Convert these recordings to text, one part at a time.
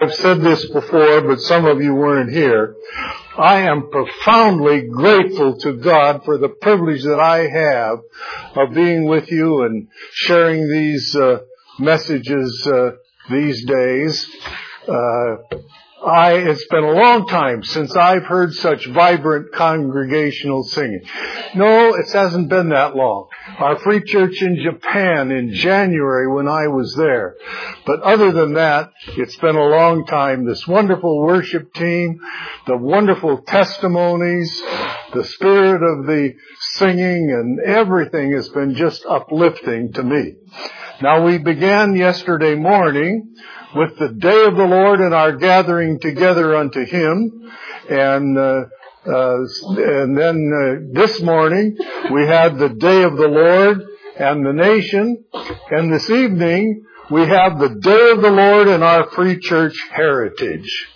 I've said this before, but some of you weren't here. I am profoundly grateful to God for the privilege that I have of being with you and sharing these messages these days. It's been a long time since I've heard such vibrant congregational singing. No, it hasn't been that long. Our free church in Japan in January when I was there. But other than that, it's been a long time. This wonderful worship team, the wonderful testimonies, the spirit of the singing and everything has been just uplifting to me. Now we began yesterday morning with the day of the Lord and our gathering together unto Him. And then this morning we had the day of the Lord and the nation. And this evening we have the day of the Lord and our free church heritage.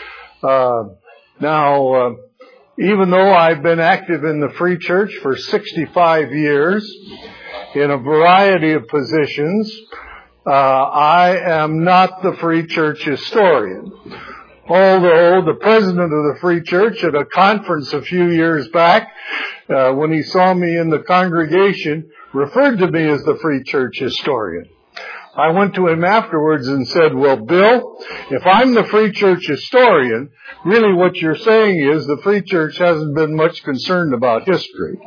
Now, even though I've been active in the free church for 65 years in a variety of positions, I am not the free church historian. Although the president of the free church at a conference a few years back, when he saw me in the congregation, referred to me as the free church historian. I went to him afterwards and said, well, Bill, if I'm the free church historian, really what you're saying is the free church hasn't been much concerned about history.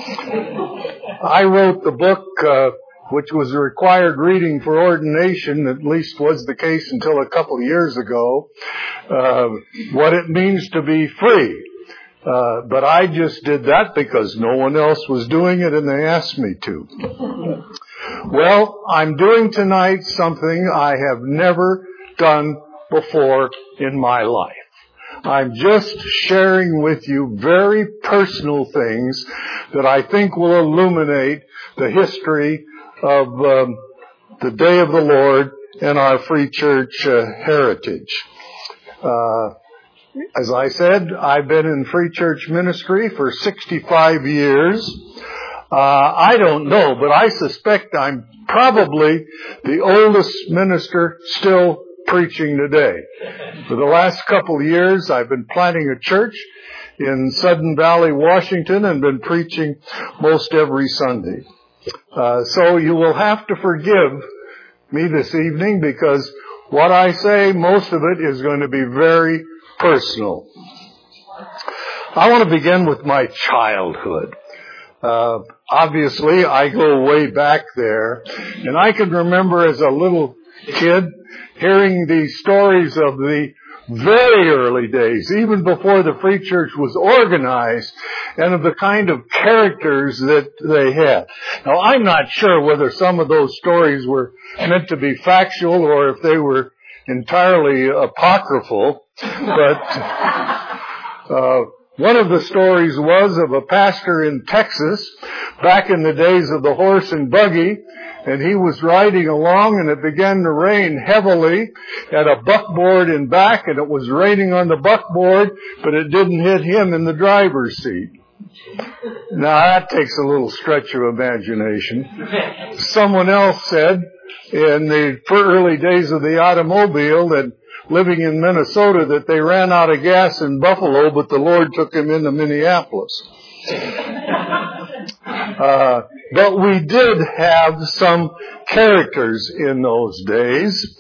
I wrote the book, which was a required reading for ordination, at least was the case until a couple of years ago, what it means to be free. But I just did that because no one else was doing it and they asked me to. Well, I'm doing tonight something I have never done before in my life. I'm just sharing with you very personal things that I think will illuminate the history of the day of the Lord and our free church heritage. As I said, I've been in free church ministry for 65 years. I don't know, but I suspect I'm probably the oldest minister still preaching today. For the last couple of years, I've been planting a church in Sudden Valley, Washington, and been preaching most every Sunday. So you will have to forgive me this evening because what I say, most of it is going to be very personal. I want to begin with my childhood. Obviously, I go way back there, and I can remember as a little kid hearing the stories of the very early days, even before the free church was organized, and of the kind of characters that they had. Now, I'm not sure whether some of those stories were meant to be factual or if they were entirely apocryphal, but one of the stories was of a pastor in Texas back in the days of the horse and buggy, and he was riding along and it began to rain heavily, had a buckboard in back, and it was raining on the buckboard, but it didn't hit him in the driver's seat. Now that takes a little stretch of imagination. Someone else said in the early days of the automobile that living in Minnesota that they ran out of gas in Buffalo, but the Lord took him into Minneapolis. But we did have some characters in those days.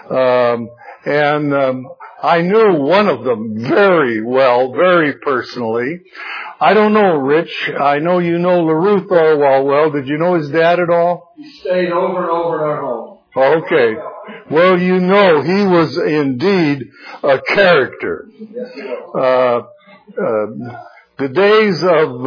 I knew one of them very well, very personally. I don't know Rich. I know you know LaRue Thorwald well. Did you know his dad at all? He stayed over and over in our home. Okay. Well, you know, he was indeed a character. The days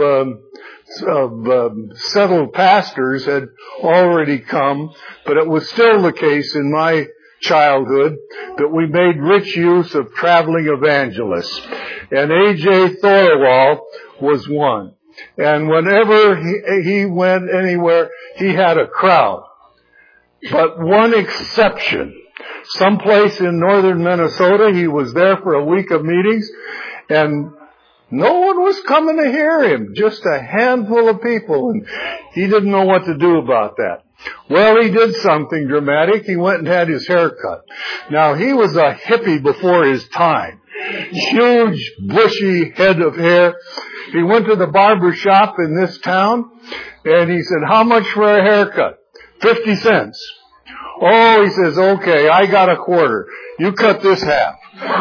of settled pastors had already come, but it was still the case in my childhood that we made rich use of traveling evangelists. And A.J. Thorwald was one. And whenever he went anywhere, he had a crowd. But one exception, someplace in northern Minnesota, he was there for a week of meetings, and no one was coming to hear him, just a handful of people, and he didn't know what to do about that. Well, he did something dramatic. He went and had his hair cut. Now, he was a hippie before his time. Huge, bushy head of hair. He went to the barber shop in this town, and he said, "How much for a haircut?" 50 cents. Oh, he says, "Okay, I got a quarter. You cut this half."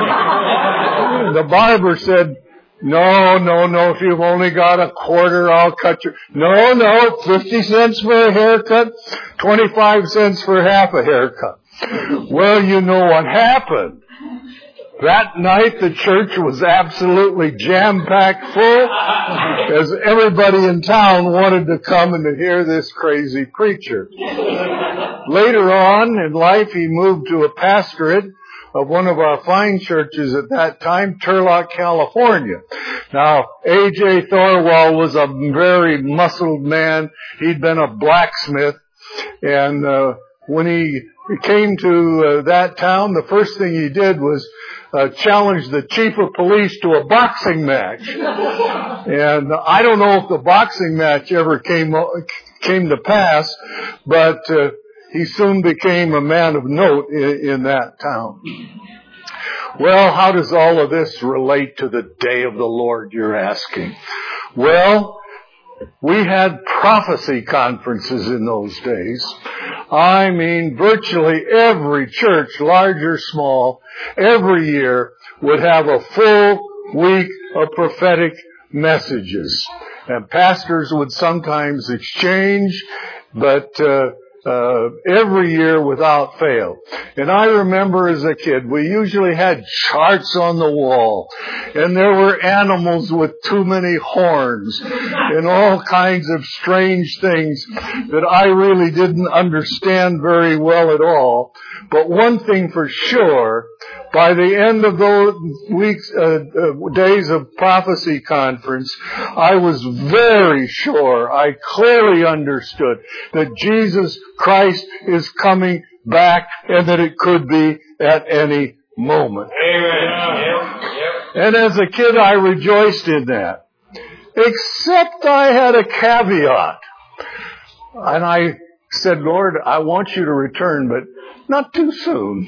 The barber said, No, if you've only got a quarter, I'll cut you. No, 50 cents for a haircut, 25 cents for half a haircut. Well, you know what happened. That night the church was absolutely jam-packed full, as everybody in town wanted to come and to hear this crazy preacher. Later on in life, he moved to a pastorate of one of our fine churches at that time, Turlock, California. Now, A.J. Thorwald was a very muscled man. He'd been a blacksmith, and when he came to that town, the first thing he did was challenge the chief of police to a boxing match. And I don't know if the boxing match ever came to pass, but he soon became a man of note in that town. Well, how does all of this relate to the day of the Lord, you're asking? Well, we had prophecy conferences in those days. I mean, virtually every church, large or small, every year would have a full week of prophetic messages. And pastors would sometimes exchange, but every year without fail. And I remember as a kid, we usually had charts on the wall, and there were animals with too many horns and all kinds of strange things that I really didn't understand very well at all. But one thing for sure, by the end of those days of prophecy conference, I was very sure, I clearly understood that Jesus Christ is coming back and that it could be at any moment. Amen. And as a kid, I rejoiced in that. Except I had a caveat. And I said, "Lord, I want you to return, but not too soon."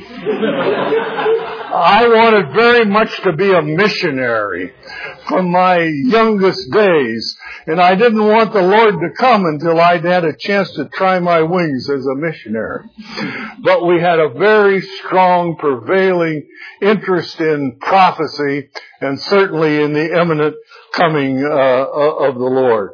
I wanted very much to be a missionary from my youngest days, and I didn't want the Lord to come until I'd had a chance to try my wings as a missionary. But we had a very strong, prevailing interest in prophecy, and certainly in the imminent coming of the Lord.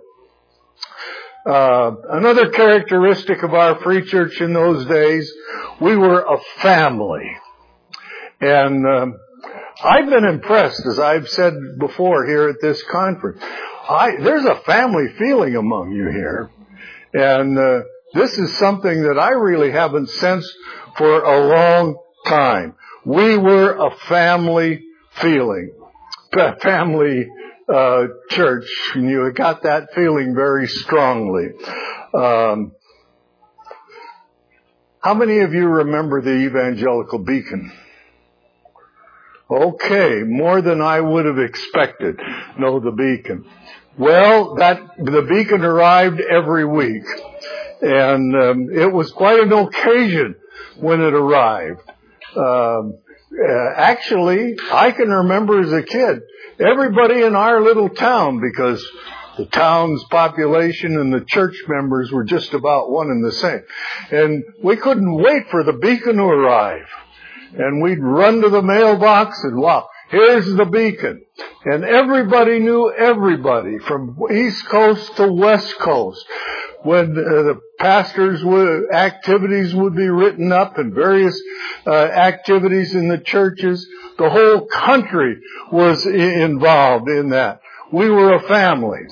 Another characteristic of our free church in those days, we were a family. And I've been impressed, as I've said before here at this conference. There's a family feeling among you here. And this is something that I really haven't sensed for a long time. We were a family feeling, family church, and you got that feeling very strongly. How many of you remember the Evangelical Beacon? Okay, more than I would have expected. No, the Beacon. Well, the Beacon arrived every week, and it was quite an occasion when it arrived. Actually, I can remember as a kid, everybody in our little town, because the town's population and the church members were just about one and the same. And we couldn't wait for the Beacon to arrive. And we'd run to the mailbox and, wow, here's the Beacon. And everybody knew everybody from East Coast to West Coast. When the pastors' activities would be written up and various activities in the churches, the whole country was involved in that. We were a family.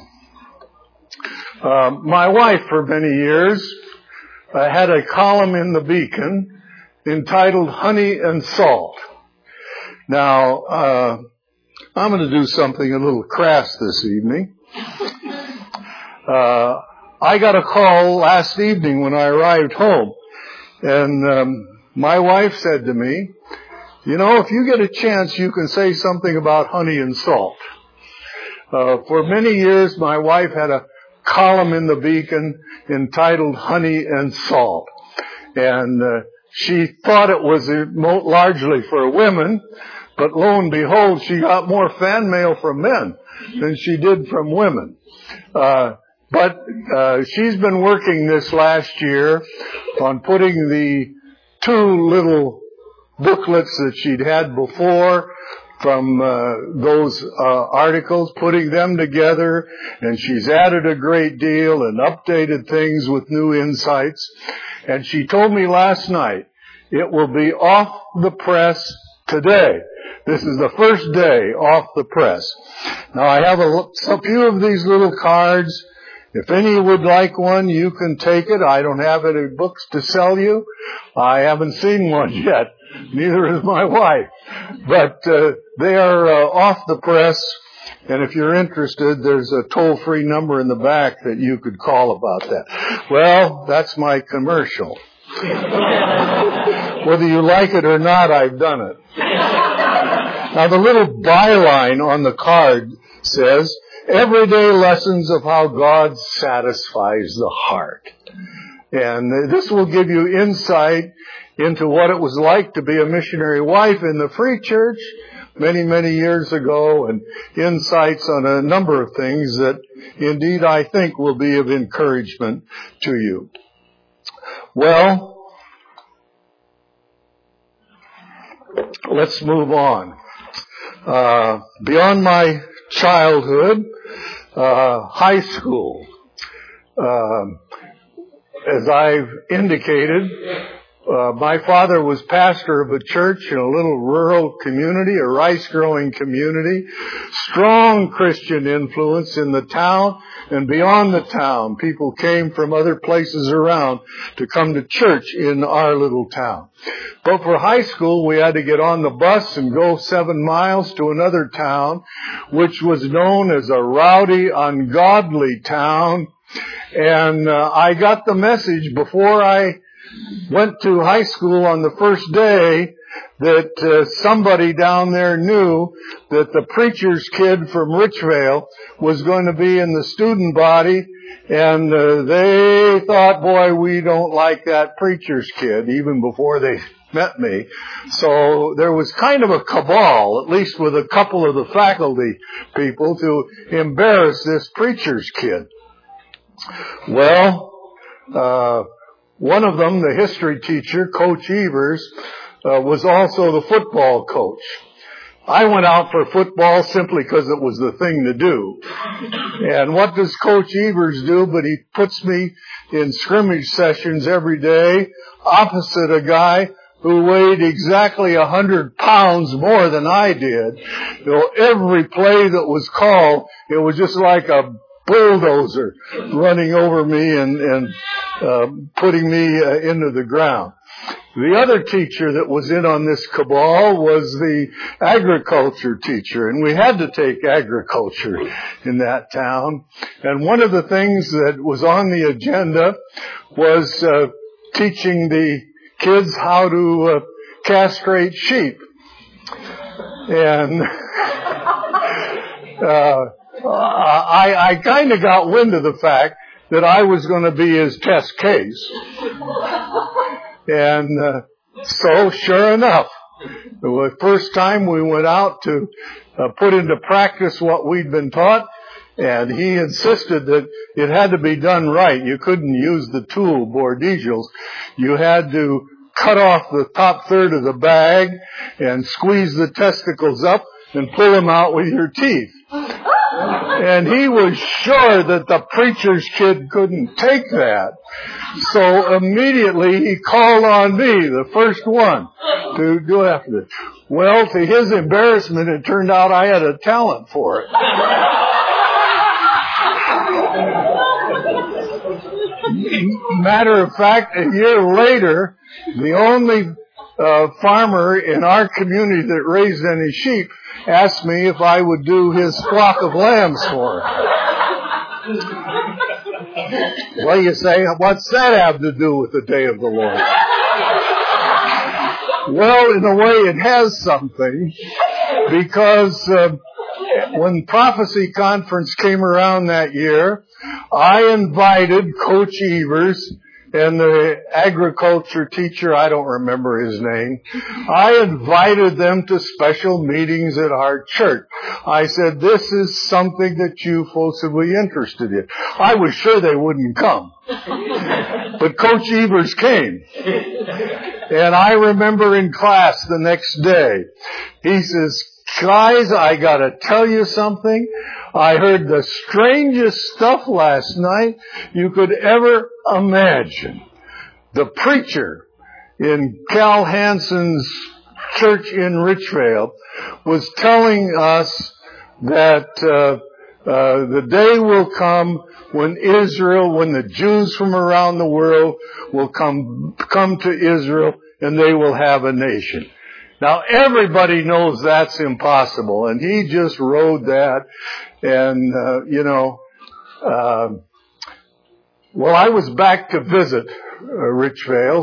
My wife, for many years, had a column in the Beacon entitled Honey and Salt. Now, I'm going to do something a little crass this evening. I got a call last evening when I arrived home, and my wife said to me, "You know, if you get a chance, you can say something about honey and salt." For many years, my wife had a column in the Beacon entitled Honey and Salt. And she thought it was largely for women, but lo and behold, she got more fan mail from men than she did from women. But she's been working this last year on putting the 2 little booklets that she'd had before from those articles, putting them together, and she's added a great deal and updated things with new insights. And she told me last night it will be off the press today. This is the first day off the press. Now I have a few of these little cards. If any would like one, you can take it. I don't have any books to sell you. I haven't seen one yet. Neither has my wife. But they are off the press. And if you're interested, there's a toll-free number in the back that you could call about that. Well, that's my commercial. Whether you like it or not, I've done it. Now, the little byline on the card says, "Everyday lessons of how God satisfies the heart." And this will give you insight into what it was like to be a missionary wife in the Free Church many, many years ago, and insights on a number of things that indeed I think will be of encouragement to you. Well, let's move on. Beyond my childhood, high school. As I've indicated, my father was pastor of a church in a little rural community, a rice-growing community. Strong Christian influence in the town and beyond the town. People came from other places around to come to church in our little town. But for high school, we had to get on the bus and go 7 miles to another town, which was known as a rowdy, ungodly town. And I got the message before I went to high school on the first day that somebody down there knew that the preacher's kid from Richvale was going to be in the student body, and they thought, boy, we don't like that preacher's kid, even before they met me. So there was kind of a cabal, at least with a couple of the faculty people, to embarrass this preacher's kid. Well, one of them, the history teacher, Coach Evers, was also the football coach. I went out for football simply because it was the thing to do. And what does Coach Evers do? But he puts me in scrimmage sessions every day opposite a guy who weighed exactly 100 pounds more than I did. You know, every play that was called, it was just like a bulldozer running over me and putting me into the ground. The other teacher that was in on this cabal was the agriculture teacher, and we had to take agriculture in that town. And one of the things that was on the agenda was teaching the kids how to castrate sheep. And I kind of got wind of the fact that I was going to be his test case. And so, sure enough, the first time we went out to put into practice what we'd been taught, and he insisted that it had to be done right. You couldn't use the tool, bordegels. You had to cut off the top third of the bag and squeeze the testicles up and pull them out with your teeth. And he was sure that the preacher's kid couldn't take that. So immediately he called on me, the first one, to go after it. Well, to his embarrassment, it turned out I had a talent for it. Matter of fact, a year later, the only farmer in our community that raised any sheep asked me if I would do his flock of lambs for him. Well, you say, what's that have to do with the day of the Lord? Well, in a way it has something, because when Prophecy Conference came around that year, I invited Coach Evers and the agriculture teacher, I don't remember his name. I invited them to special meetings at our church. I said, this is something that you folks would be interested in. I was sure they wouldn't come. But Coach Evers came. And I remember in class the next day, he says, guys, I gotta tell you something. I heard the strangest stuff last night you could ever imagine. The preacher in Cal Hansen's church in Richvale was telling us that the day will come when the Jews from around the world will come to Israel and they will have a nation. Now everybody knows that's impossible, and he just rode that, and well, I was back to visit Richvale.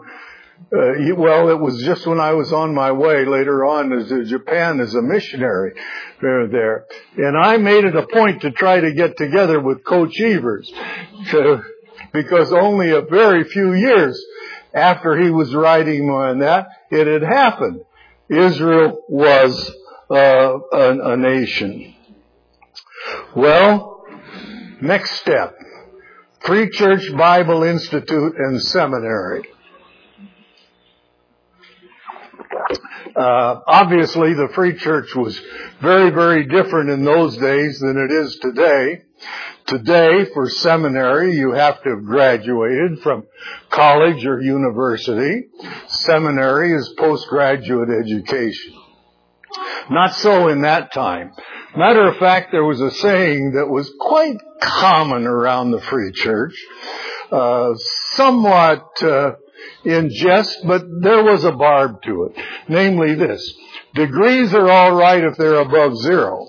It was just when I was on my way later on to Japan as a missionary there, and I made it a point to try to get together with Coach Evers, because only a very few years after he was writing on that, it had happened. Israel was a nation. Well, next step. Free Church Bible Institute and Seminary. Obviously, the Free Church was very, very different in those days than it is today. Today, for seminary, you have to have graduated from college or university. Seminary is postgraduate education. Not so in that time. Matter of fact, there was a saying that was quite common around the Free Church, somewhat in jest, but there was a barb to it. Namely this: degrees are all right if they're above zero.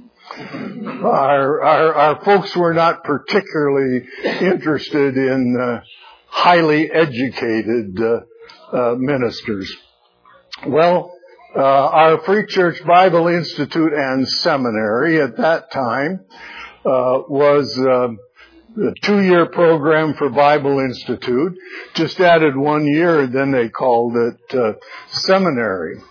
Our folks were not particularly interested in highly educated ministers. Well, our Free Church Bible Institute and Seminary at that time was a 2-year program for Bible Institute. Just added 1 year, and then they called it seminary.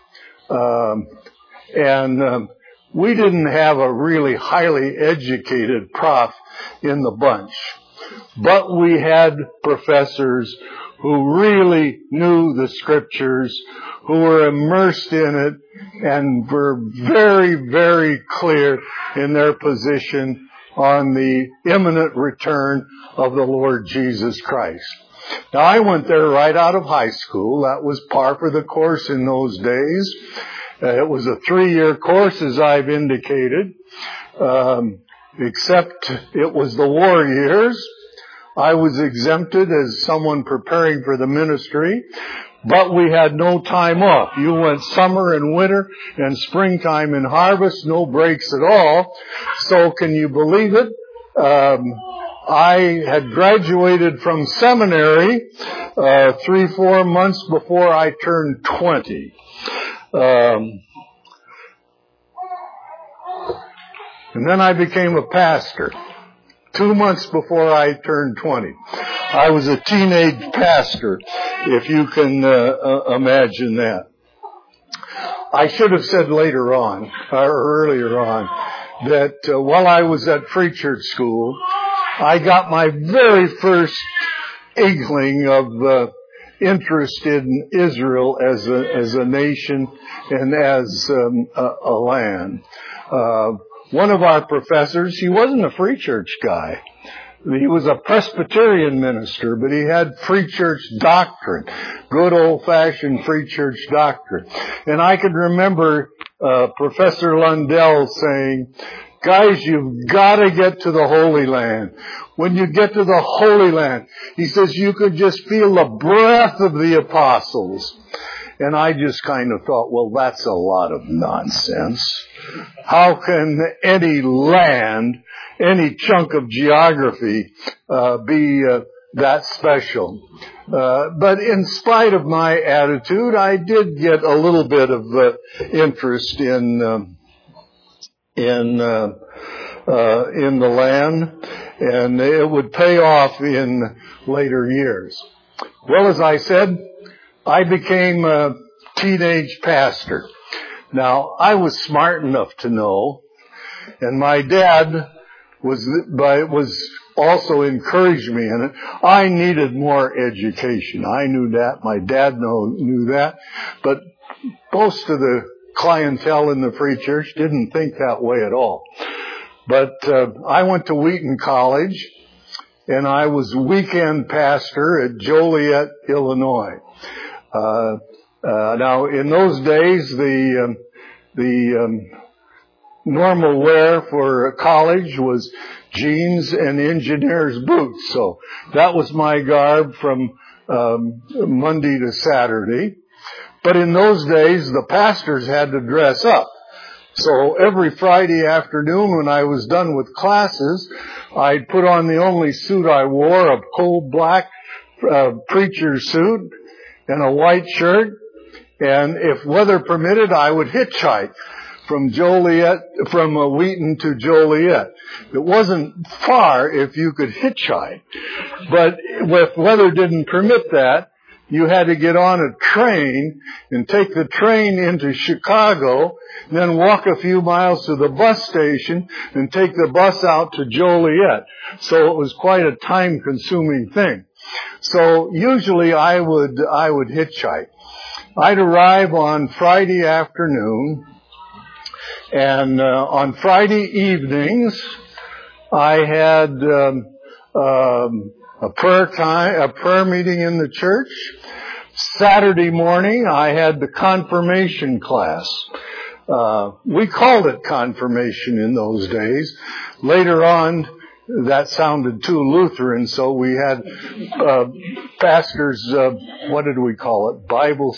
We didn't have a really highly educated prof in the bunch, but we had professors who really knew the Scriptures, who were immersed in it, and were very, very clear in their position on the imminent return of the Lord Jesus Christ. Now, I went there right out of high school. That was par for the course in those days. It was a 3-year course, as I've indicated, except it was the war years. I was exempted as someone preparing for the ministry, but we had no time off. You went summer and winter and springtime and harvest, no breaks at all. So can you believe it? I had graduated from seminary 3-4 months before I turned 20. And then I became a pastor 2 months before I turned 20. I was a teenage pastor, if you can imagine that. I should have said later on, or earlier on, that while I was at Free Church School, I got my very first inkling of interest in Israel as a nation and as a land. One of our professors, he wasn't a Free Church guy. He was a Presbyterian minister, but he had Free Church doctrine, good old-fashioned Free Church doctrine. And I can remember Professor Lundell saying, guys, you've got to get to the Holy Land. When you get to the Holy Land, he says, you could just feel the breath of the apostles. And I just kind of thought, well, that's a lot of nonsense. How can any land, any chunk of geography, be that special? But in spite of my attitude, I did get a little bit of interest in in the land, and it would pay off in later years. Well, as I said, I became a teenage pastor. Now, I was smart enough to know, and my dad was also encouraged me in it. I needed more education. I knew that. My dad knew that. But most of the clientele in the Free Church didn't think that way at all. But I went to Wheaton College, and I was weekend pastor at Joliet, Illinois. Now, in those days, the normal wear for college was jeans and engineer's boots. So that was my garb from Monday to Saturday. But in those days, the pastors had to dress up. So every Friday afternoon when I was done with classes, I'd put on the only suit I wore, a coal black preacher suit and a white shirt. And if weather permitted, I would hitchhike from Wheaton to Joliet. It wasn't far if you could hitchhike. But if weather didn't permit that, you had to get on a train and take the train into Chicago, then walk a few miles to the bus station and take the bus out to Joliet. So it was quite a time-consuming thing. So usually I would hitchhike. I'd arrive on Friday afternoon, and on Friday evenings I had a prayer meeting in the church. Saturday morning I had the confirmation class. We called it confirmation in those days. Later on, that sounded too Lutheran, so we had pastors, what did we call it? Bible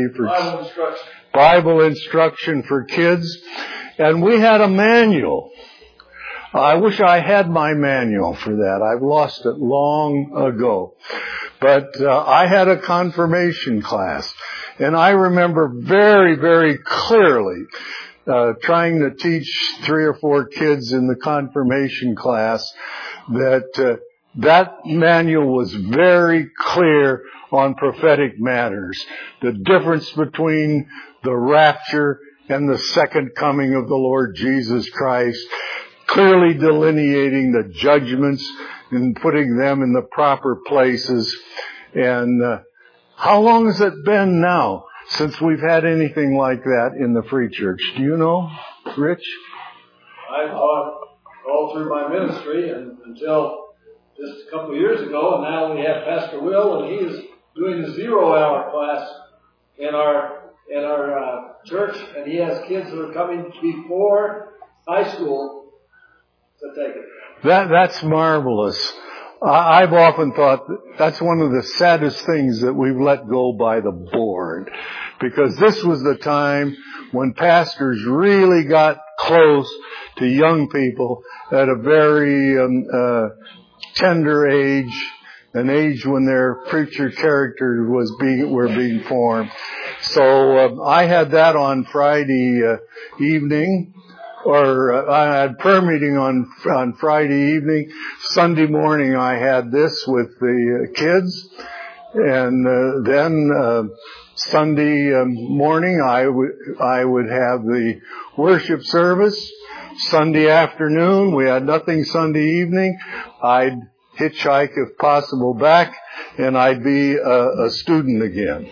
instruction for kids. And we had a manual. I wish I had my manual for that. I've lost it long ago. But I had a confirmation class. And I remember very, very clearly trying to teach 3 or 4 kids in the confirmation class that manual was very clear on prophetic matters. The difference between the rapture and the second coming of the Lord Jesus Christ, clearly delineating the judgments and putting them in the proper places. And how long has it been now since we've had anything like that in the Free Church? Do you know, Rich? I taught all through my ministry until just a couple of years ago, and now we have Pastor Will, and he is doing the 0-hour class in our church, and he has kids who are coming before high school to take it. That's marvelous. I've often thought that's one of the saddest things that we've let go by the board, because this was the time when pastors really got close to young people at a very tender age, an age when their preacher character were being formed. So I had that on Friday evening. I had prayer meeting on Friday evening. Sunday morning I had this with the kids. And then Sunday morning I would have the worship service. Sunday afternoon, we had nothing Sunday evening. I'd hitchhike if possible back, and I'd be a student again.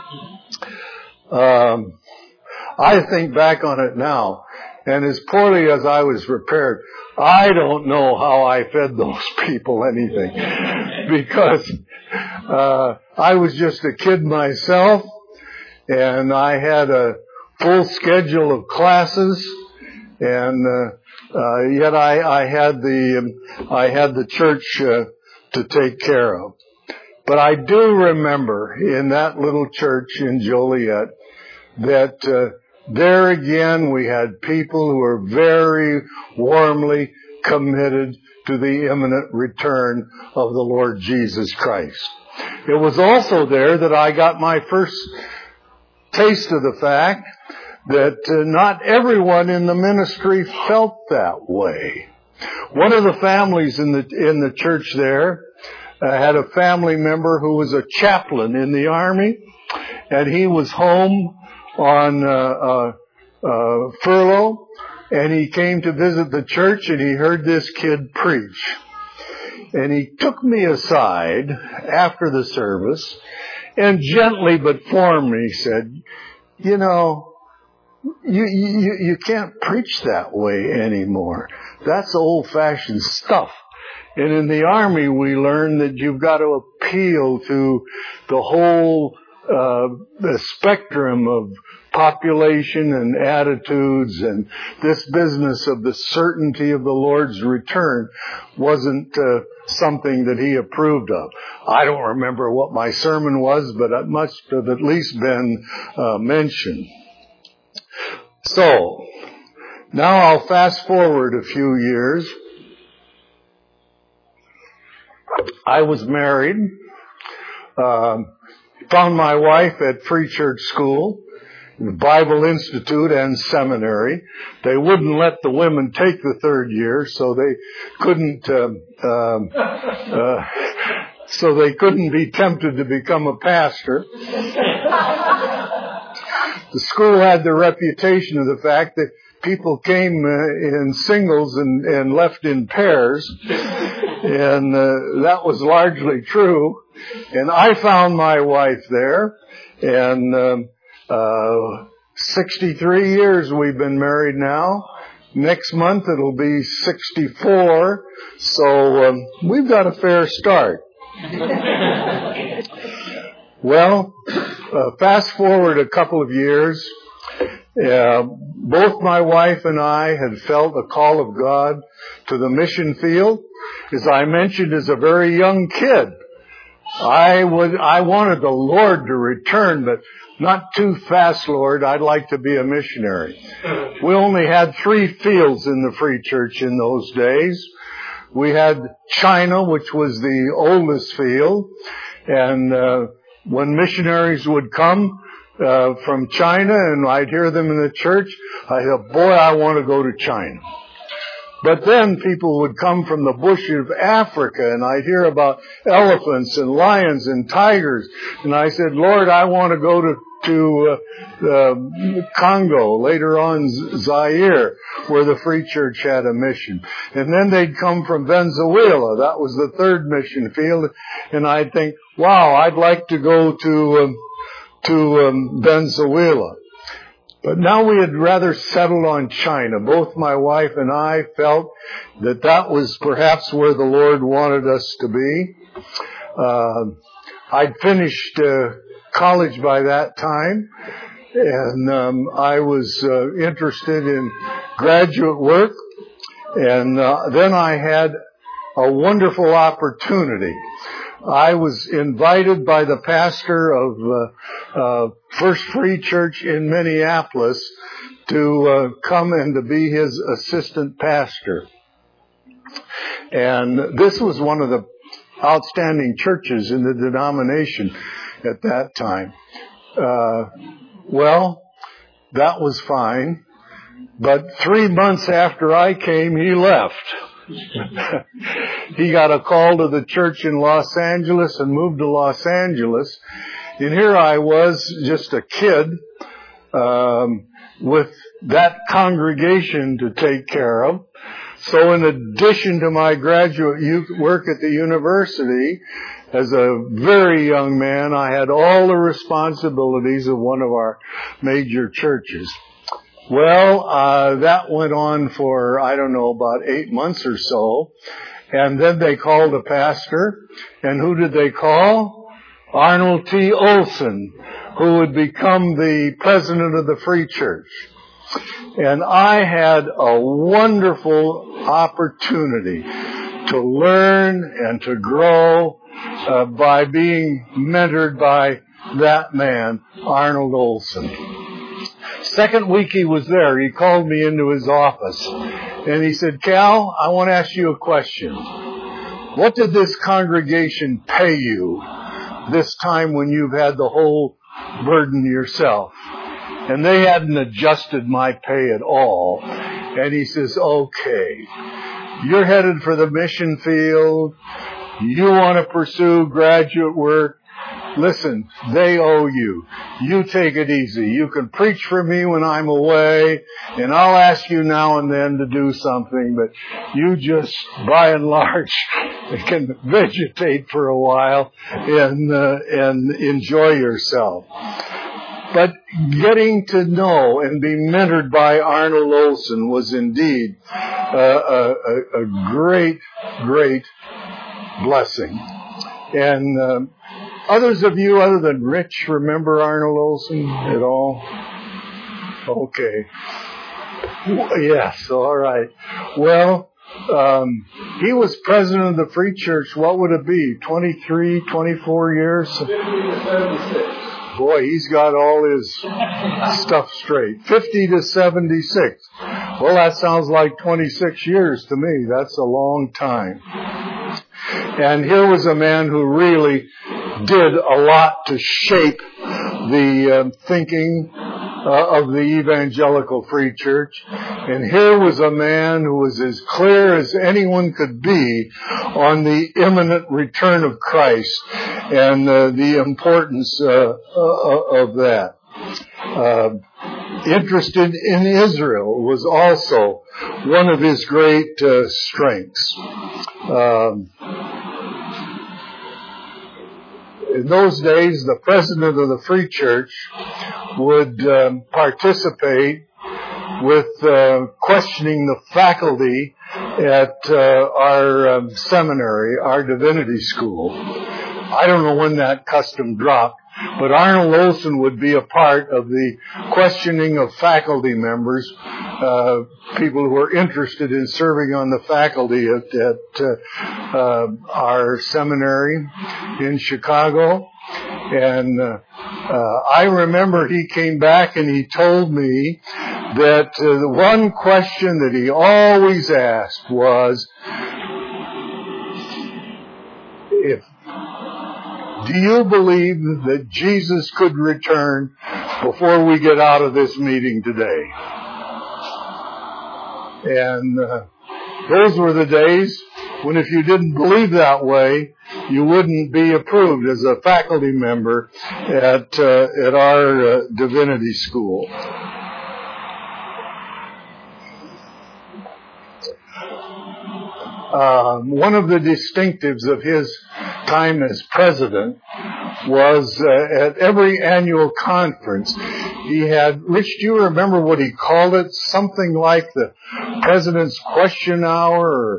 I think back on it now, and as poorly as I was prepared, I don't know how I fed those people anything, because I was just a kid myself, and I had a full schedule of classes, and yet I had the church to take care of. But I do remember in that little church in Joliet that there again we had people who were very warmly committed to the imminent return of the Lord Jesus Christ. It was also there that I got my first taste of the fact that not everyone in the ministry felt that way. One of the families in the church there had a family member who was a chaplain in the Army, and he was home on furlough, and he came to visit the church, and he heard this kid preach. And he took me aside after the service and gently but firmly said, you know, you can't preach that way anymore. That's old-fashioned stuff. And in the Army, we learned that you've got to appeal to the whole the spectrum of population and attitudes, and this business of the certainty of the Lord's return wasn't something that he approved of. I don't remember what my sermon was, but it must have at least been mentioned. So, now I'll fast forward a few years. I was married, found my wife at Free Church School, Bible Institute and seminary. They wouldn't let the women take the third year, so they couldn't be tempted to become a pastor. The school had the reputation of the fact that people came in singles and left in pairs, and that was largely true. And I found my wife there, and 63 years we've been married now. Next month it'll be 64, so we've got a fair start. Well, fast forward a couple of years. Both my wife and I had felt a call of God to the mission field. As I mentioned, as a very young kid, I wanted the Lord to return, but not too fast, Lord. I'd like to be a missionary. We only had 3 fields in the Free Church in those days. We had China, which was the oldest field, and when missionaries would come from China and I'd hear them in the church, I thought, boy, I want to go to China. But then people would come from the bush of Africa, and I'd hear about elephants and lions and tigers. And I said, Lord, I want to go to Congo, later on Zaire, where the Free Church had a mission. And then they'd come from Venezuela. That was the third mission field. And I'd think, wow, I'd like to go to Venezuela. But now we had rather settled on China. Both my wife and I felt that was perhaps where the Lord wanted us to be. I'd finished college by that time, and I was interested in graduate work. And then I had a wonderful opportunity. I was invited by the pastor of First Free Church in Minneapolis to come and to be his assistant pastor. And this was one of the outstanding churches in the denomination at that time. Well, that was fine. But 3 months after I came, he left. He got a call to the church in Los Angeles and moved to Los Angeles. And here I was, just a kid, with that congregation to take care of. So in addition to my graduate work at the university, as a very young man, I had all the responsibilities of one of our major churches. Well, that went on for, about 8 months or so. And then they called a pastor. And who did they call? Arnold T. Olson, who would become the president of the Free Church. And I had a wonderful opportunity to learn and to grow by being mentored by that man, Arnold Olson. Second week he was there, he called me into his office, and he said, Cal, I want to ask you a question. What did this congregation pay you this time when you've had the whole burden yourself? and they hadn't adjusted my pay at all. And he says, okay, you're headed for the mission field. You want to pursue graduate work. Listen, they owe you. You take it easy. You can preach for me when I'm away, and I'll ask you now and then to do something, but you just, by and large, can vegetate for a while and enjoy yourself. But getting to know and be mentored by Arnold Olson was indeed a great, great blessing. And others of you other than Rich remember Arnold Olson at all? Okay. Yes, all right. Well, he was president of the Free Church, what would it be, 23, 24 years? 50 to 76. Boy, he's got all his stuff straight. 50 to 76. Well, that sounds like 26 years to me. That's a long time. And here was a man who really did a lot to shape the thinking of the Evangelical Free Church. And here was a man who was as clear as anyone could be on the imminent return of Christ and the importance of that. Interested in Israel was also one of his great strengths. In those days, the president of the Free Church would participate with questioning the faculty at our seminary, our divinity school. I don't know when that custom dropped, but Arnold Olson would be a part of the questioning of faculty members, people who were interested in serving on the faculty at our seminary in Chicago. And I remember he came back and he told me that the one question that he always asked was, do you believe that Jesus could return before we get out of this meeting today? And those were the days when if you didn't believe that way, you wouldn't be approved as a faculty member at our divinity school. One of the distinctives of his time as president was at every annual conference he had, Rich, do you remember what he called it? Something like the President's Question Hour,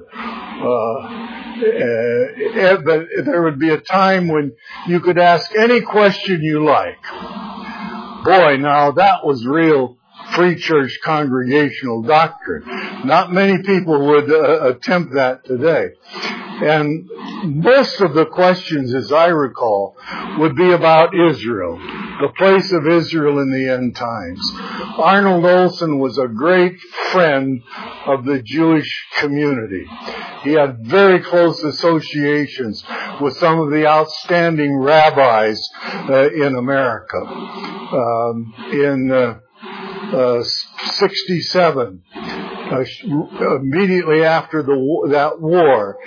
but there would be a time when you could ask any question you like. Boy, now that was real Free Church congregational doctrine. Not many people would attempt that today. And most of the questions, as I recall, would be about Israel, the place of Israel in the end times. Arnold Olson was a great friend of the Jewish community. He had very close associations with some of the outstanding rabbis in America. In 67, immediately after that war,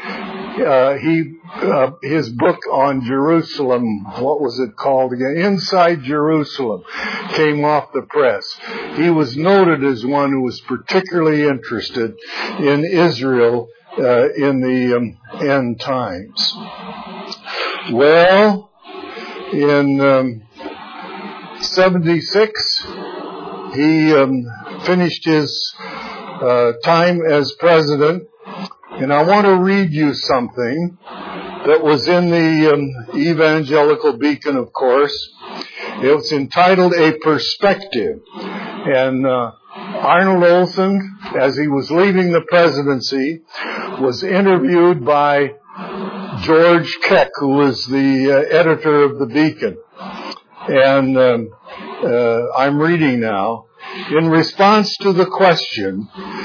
his book on Jerusalem, what was it called again? Inside Jerusalem, came off the press. He was noted as one who was particularly interested in Israel in the end times. Well, in 76, he finished his time as president, and I want to read you something that was in the Evangelical Beacon, of course. It was entitled A Perspective, and Arnold Olson, as he was leaving the presidency, was interviewed by George Keck, who was the editor of the Beacon. And I'm reading now. In response to the question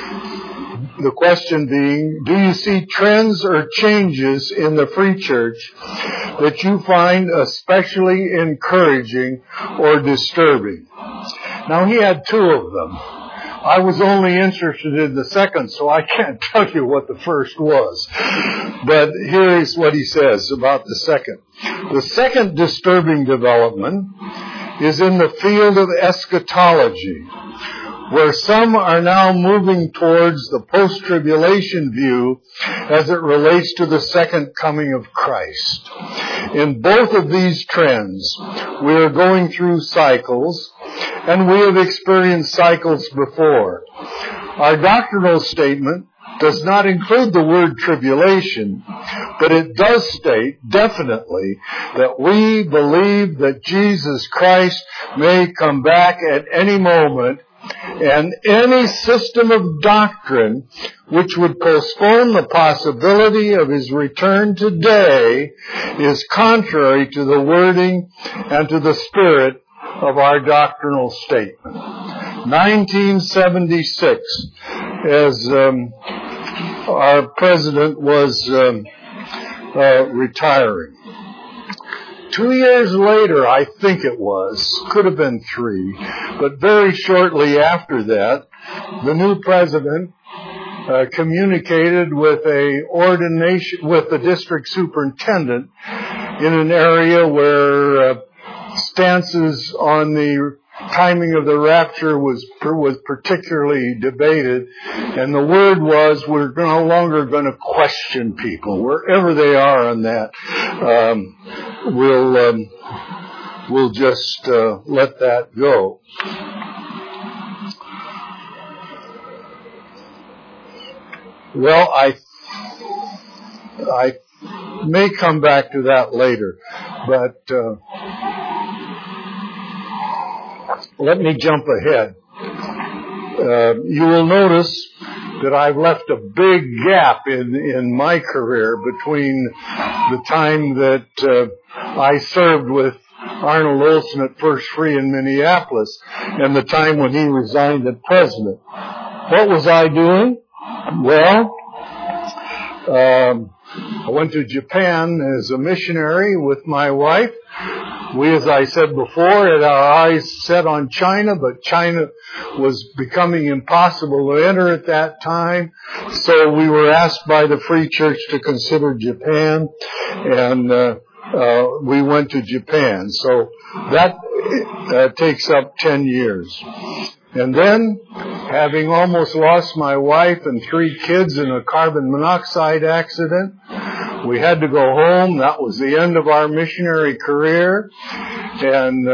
being, do you see trends or changes in the Free Church that you find especially encouraging or disturbing? Now, he had two of them. I was only interested in the second, so I can't tell you what the first was. But here is what he says about the second. The second disturbing development is in the field of eschatology, where some are now moving towards the post-tribulation view as it relates to the second coming of Christ. In both of these trends, we are going through cycles, and we have experienced cycles before. Our doctrinal statement does not include the word tribulation, but it does state definitely that we believe that Jesus Christ may come back at any moment, and any system of doctrine which would postpone the possibility of his return today is contrary to the wording and to the spirit of our doctrinal statement. 1976, as our president was retiring. 2 years later, I think it was, could have been 3, but very shortly after that, the new president communicated with the district superintendent in an area where stances on the timing of the rapture was particularly debated, and the word was we're no longer going to question people wherever they are on that. We'll just let that go. Well, I may come back to that later, but let me jump ahead. You will notice that I've left a big gap in my career between the time that I served with Arnold Olson at First Free in Minneapolis and the time when he resigned as president. What was I doing? Well, I went to Japan as a missionary with my wife. We, as I said before, had our eyes set on China, but China was becoming impossible to enter at that time. So we were asked by the Free Church to consider Japan, and we went to Japan. So that takes up 10 years. And then, having almost lost my wife and 3 kids in a carbon monoxide accident, we had to go home. That was the end of our missionary career. And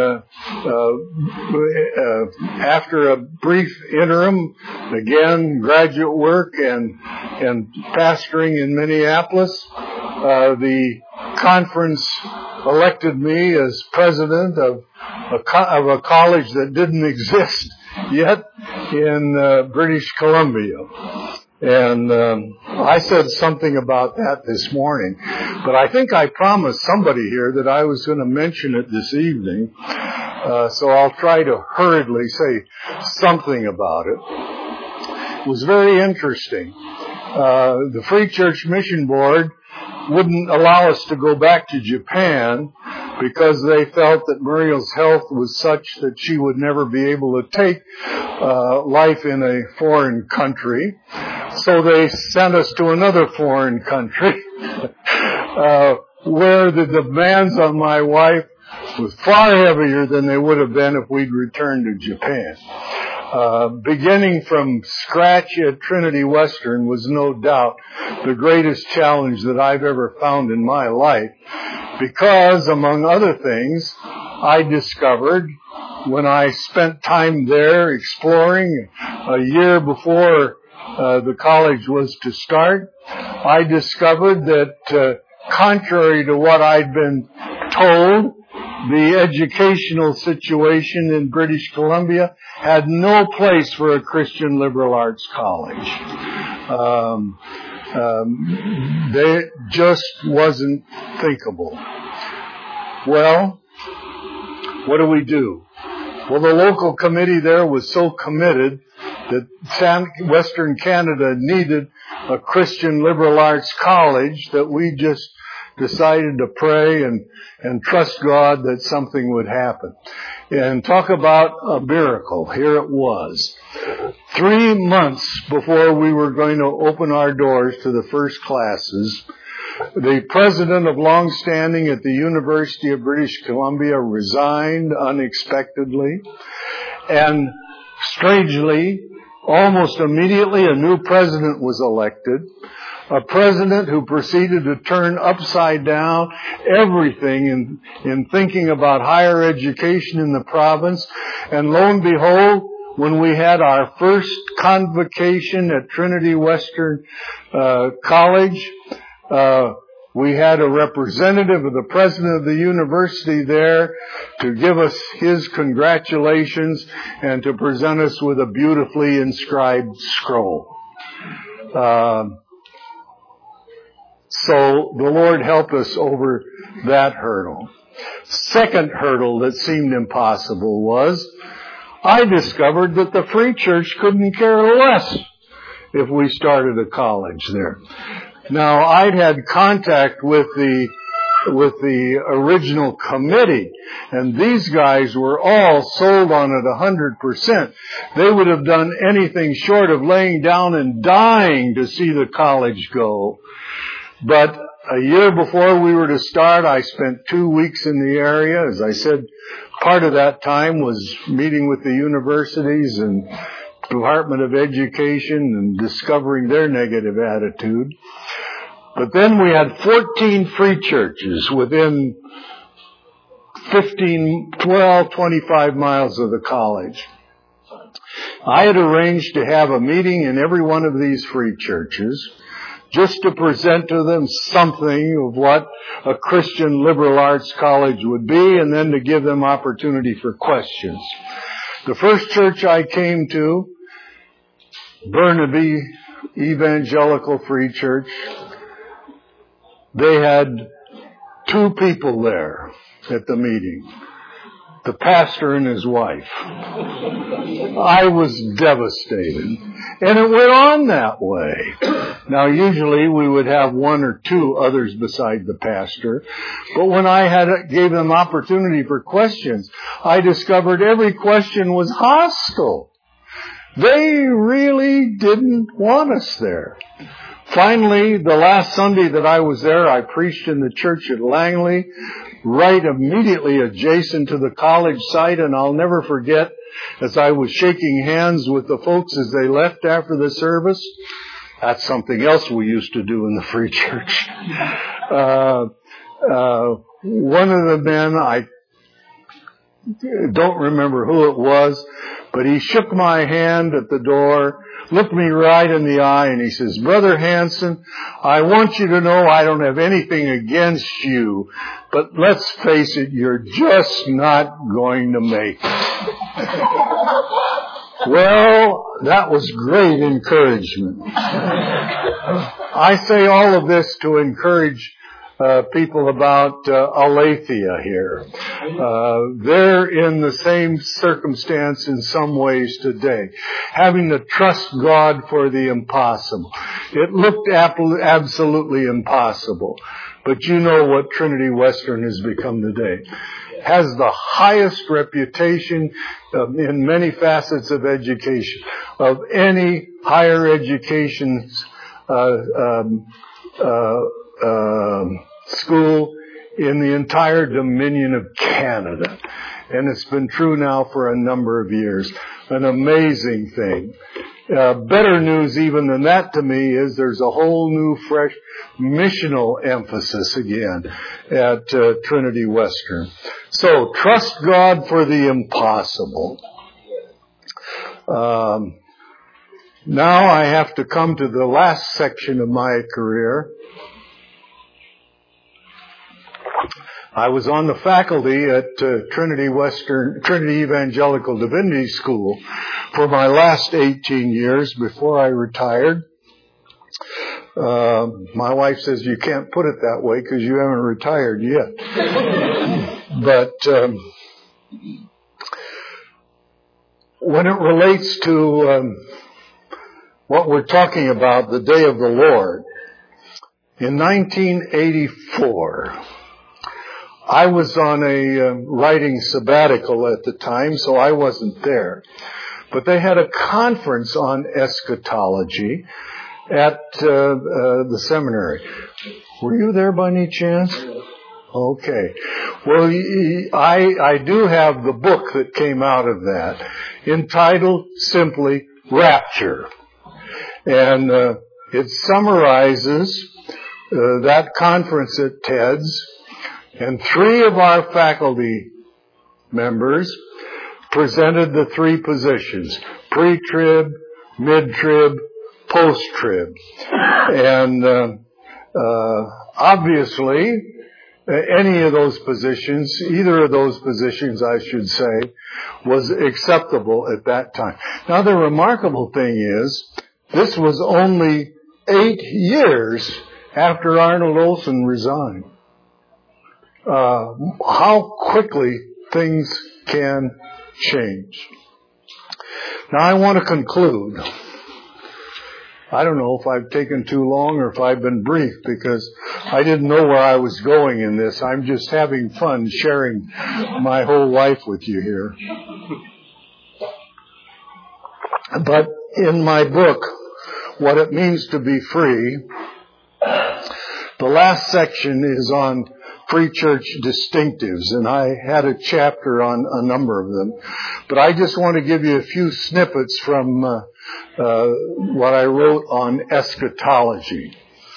after a brief interim, again, graduate work and pastoring in Minneapolis, the conference elected me as president of a college that didn't exist yet in British Columbia. And I said something about that this morning, but I think I promised somebody here that I was going to mention it this evening, so I'll try to hurriedly say something about it. It was very interesting. The Free Church Mission Board wouldn't allow us to go back to Japan because they felt that Muriel's health was such that she would never be able to take life in a foreign country. So they sent us to another foreign country where the demands on my wife was far heavier than they would have been if we'd returned to Japan. Beginning from scratch at Trinity Western was no doubt the greatest challenge that I've ever found in my life because, among other things, I discovered when I spent time there exploring a year before the college was to start, I discovered that contrary to what I'd been told, the educational situation in British Columbia had no place for a Christian liberal arts college. They just wasn't thinkable. Well, what do? Well, the local committee there was so committed that Western Canada needed a Christian liberal arts college that we just decided to pray and trust God that something would happen. And talk about a miracle. Here it was. 3 months before we were going to open our doors to the first classes, the president of longstanding at the University of British Columbia resigned unexpectedly. And strangely, almost immediately a new president was elected. A president who proceeded to turn upside down everything in thinking about higher education in the province. And lo and behold, when we had our first convocation at Trinity Western College, we had a representative of the president of the university there to give us his congratulations and to present us with a beautifully inscribed scroll. So the Lord help us over that hurdle. Second hurdle that seemed impossible was I discovered that the Free Church couldn't care less if we started a college there. Now, I'd had contact with the original committee, and these guys were all sold on it 100%. They would have done anything short of laying down and dying to see the college go. But a year before we were to start, I spent 2 weeks in the area. As I said, part of that time was meeting with the universities and Department of Education and discovering their negative attitude. But then we had 14 free churches within 25 miles of the college. I had arranged to have a meeting in every one of these free churches just to present to them something of what a Christian liberal arts college would be, and then to give them opportunity for questions. The first church I came to, Burnaby Evangelical Free Church, they had 2 people there at the meeting. The pastor and his wife. I was devastated. And it went on that way. Now, usually we would have 1 or 2 others beside the pastor. But when I gave them opportunity for questions, I discovered every question was hostile. They really didn't want us there. Finally, the last Sunday that I was there, I preached in the church at Langley, right immediately adjacent to the college site, and I'll never forget, as I was shaking hands with the folks as they left after the service. That's something else we used to do in the Free Church. One of the men, I don't remember who it was, but he shook my hand at the door, looked me right in the eye, and he says, "Brother Hansen, I want you to know I don't have anything against you, but let's face it, you're just not going to make it." Well, that was great encouragement. I say all of this to encourage people about Aletheia here. They're in the same circumstance in some ways today, having to trust God for the impossible. It looked absolutely impossible, but you know what Trinity Western has become today. Has the highest reputation in many facets of education, of any higher education school in the entire Dominion of Canada. And it's been true now for a number of years. An amazing thing. Better news even than that to me is there's a whole new, fresh missional emphasis again at Trinity Western. So, trust God for the impossible. Now I have to come to the last section of my career. I was on the faculty at Trinity Evangelical Divinity School for my last 18 years before I retired. My wife says you can't put it that way because you haven't retired yet. But when it relates to what we're talking about, the day of the Lord, In 1984, I was on a writing sabbatical at the time, so I wasn't there. But they had a conference on eschatology at the seminary. Were you there by any chance? Okay. Well, I do have the book that came out of that, entitled simply Rapture. And it summarizes that conference at TEDS, and 3 of our faculty members presented the 3 positions: pre-trib, mid-trib, post-trib. And obviously, any of those positions, either of those positions, I should say, was acceptable at that time. Now, the remarkable thing is, this was only 8 years after Arnold Olson resigned. How quickly things can change. Now, I want to conclude. I don't know if I've taken too long or if I've been brief, because I didn't know where I was going in this. I'm just having fun sharing my whole life with you here. But in my book, What It Means to Be Free, the last section is on free church distinctives, and I had a chapter on a number of them. But I just want to give you a few snippets from what I wrote on eschatology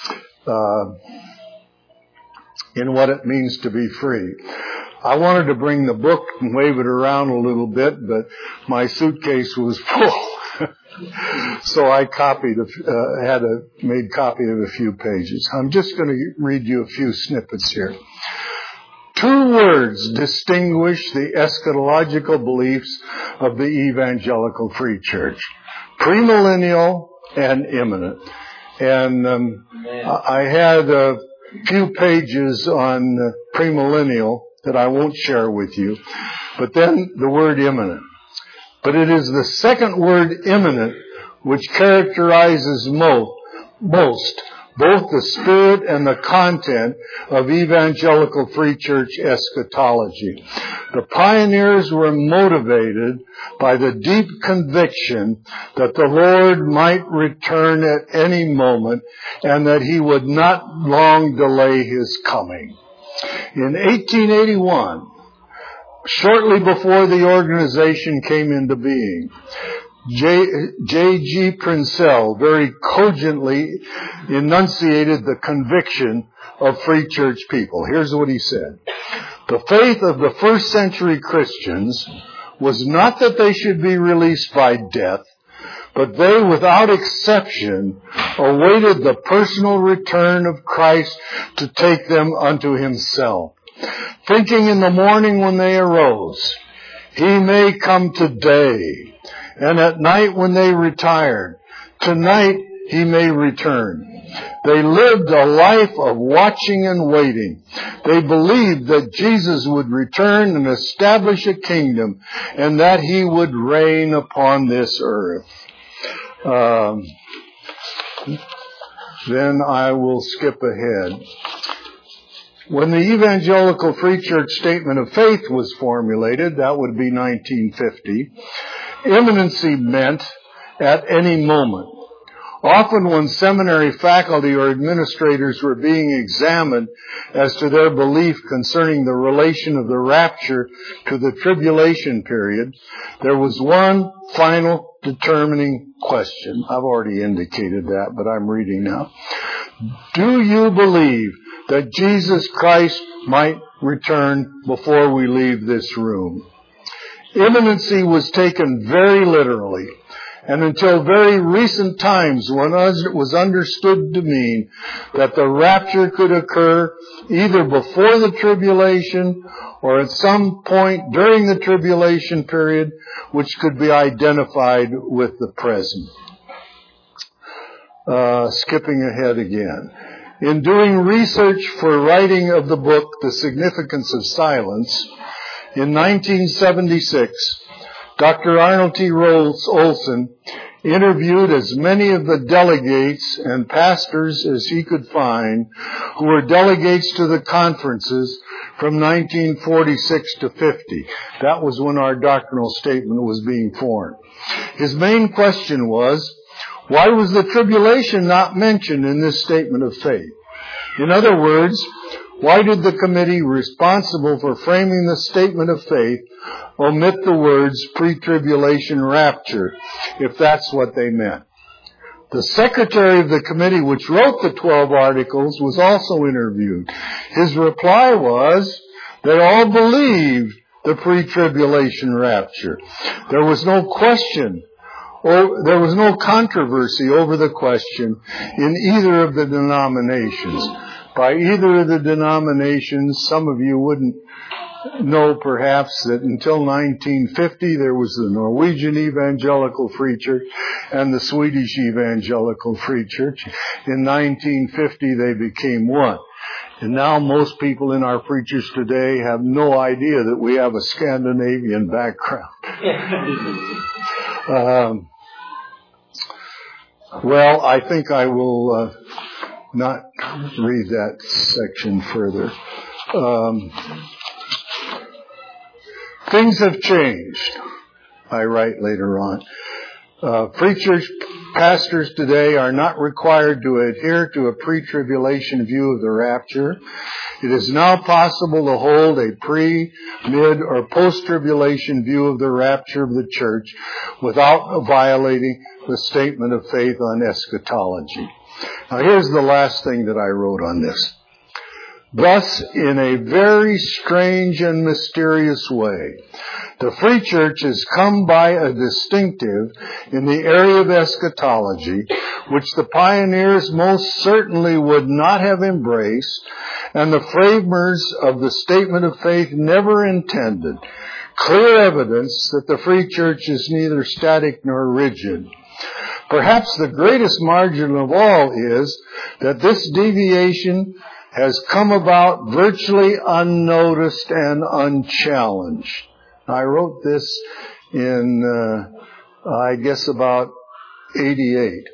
in What It Means to Be Free. I wanted to bring the book and wave it around a little bit, but my suitcase was full. So I made copy of a few pages. I'm just going to read you a few snippets here. 2 words distinguish the eschatological beliefs of the evangelical free church: premillennial and imminent. And I had a few pages on premillennial that I won't share with you, but then the word imminent. But it is the second word, imminent, which characterizes most both the spirit and the content of evangelical free church eschatology. The pioneers were motivated by the deep conviction that the Lord might return at any moment and that He would not long delay His coming. In 1881, shortly before the organization came into being, J.G. Prinzell very cogently enunciated the conviction of free church people. Here's what he said. The faith of the first century Christians was not that they should be released by death, but they, without exception, awaited the personal return of Christ to take them unto Himself. Thinking in the morning when they arose, He may come today, and at night when they retired, tonight He may return. They lived a life of watching and waiting. They believed that Jesus would return and establish a kingdom, and that He would reign upon this earth. Then I will skip ahead. When the Evangelical Free Church Statement of Faith was formulated, that would be 1950, imminency meant at any moment. Often when seminary faculty or administrators were being examined as to their belief concerning the relation of the rapture to the tribulation period, there was one final determining question. I've already indicated that, but I'm reading now. Do you believe that Jesus Christ might return before we leave this room? Imminency was taken very literally, and until very recent times when it was understood to mean that the rapture could occur either before the tribulation or at some point during the tribulation period, which could be identified with the present. Skipping ahead again. In doing research for writing of the book, The Significance of Silence, in 1976, Dr. Arnold T. Olson interviewed as many of the delegates and pastors as he could find who were delegates to the conferences from 1946 to 50. That was when our doctrinal statement was being formed. His main question was, why was the tribulation not mentioned in this statement of faith? In other words, why did the committee responsible for framing the statement of faith omit the words pre-tribulation rapture, if that's what they meant? The secretary of the committee which wrote the 12 articles was also interviewed. His reply was, they all believed the pre-tribulation rapture. There was no question, or there was no controversy over the question in either of the denominations. By either of the denominations, some of you wouldn't know perhaps that until 1950 there was the Norwegian Evangelical Free Church and the Swedish Evangelical Free Church. In 1950 they became one. And now most people in our preachers today have no idea that we have a Scandinavian background. Well, I think I will not read that section further. Things have changed, I write later on. Preachers, pastors today are not required to adhere to a pre-tribulation view of the rapture. It is now possible to hold a pre, mid, or post-tribulation view of the rapture of the church without violating the statement of faith on eschatology. Now here's the last thing that I wrote on this. Thus, in a very strange and mysterious way, the Free Church has come by a distinctive in the area of eschatology, which the pioneers most certainly would not have embraced, and the framers of the statement of faith never intended. Clear evidence that the Free Church is neither static nor rigid. Perhaps the greatest margin of all is that this deviation has come about virtually unnoticed and unchallenged. I wrote this in, I guess about 88.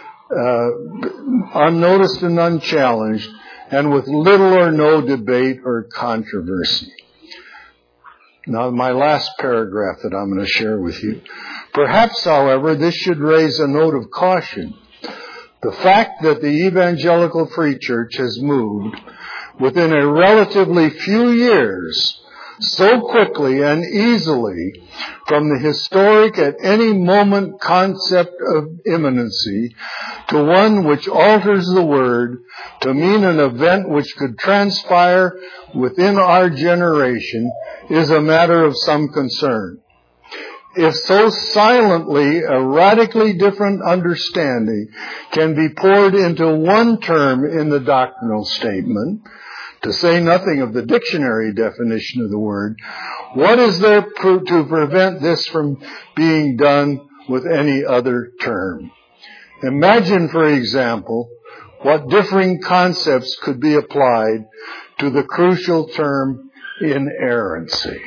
Unnoticed and unchallenged, and with little or no debate or controversy. Now, my last paragraph that I'm going to share with you. Perhaps, however, this should raise a note of caution. The fact that the Evangelical Free Church has moved within a relatively few years so quickly and easily from the historic at any moment concept of imminency to one which alters the word to mean an event which could transpire within our generation is a matter of some concern. If so silently a radically different understanding can be poured into one term in the doctrinal statement, to say nothing of the dictionary definition of the word, what is there to prevent this from being done with any other term? Imagine, for example, what differing concepts could be applied to the crucial term inerrancy.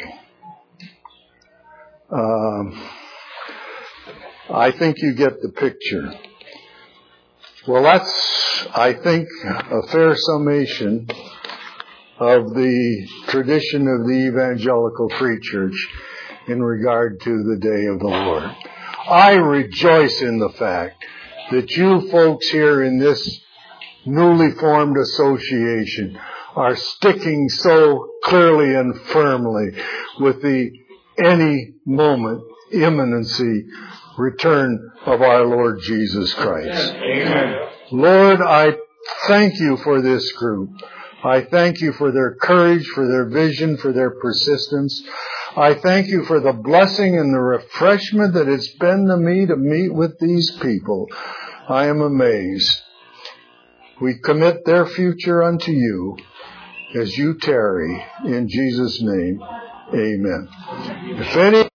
I think you get the picture. Well, that's, I think, a fair summation of the tradition of the Evangelical Free Church in regard to the day of the Lord. I rejoice in the fact that you folks here in this newly formed association are sticking so clearly and firmly with the any moment imminency return of our Lord Jesus Christ. Amen. Lord, I thank you for this group. I thank you for their courage, for their vision, for their persistence. I thank you for the blessing and the refreshment that it's been to me to meet with these people. I am amazed. We commit their future unto you as you tarry. In Jesus' name, amen. If any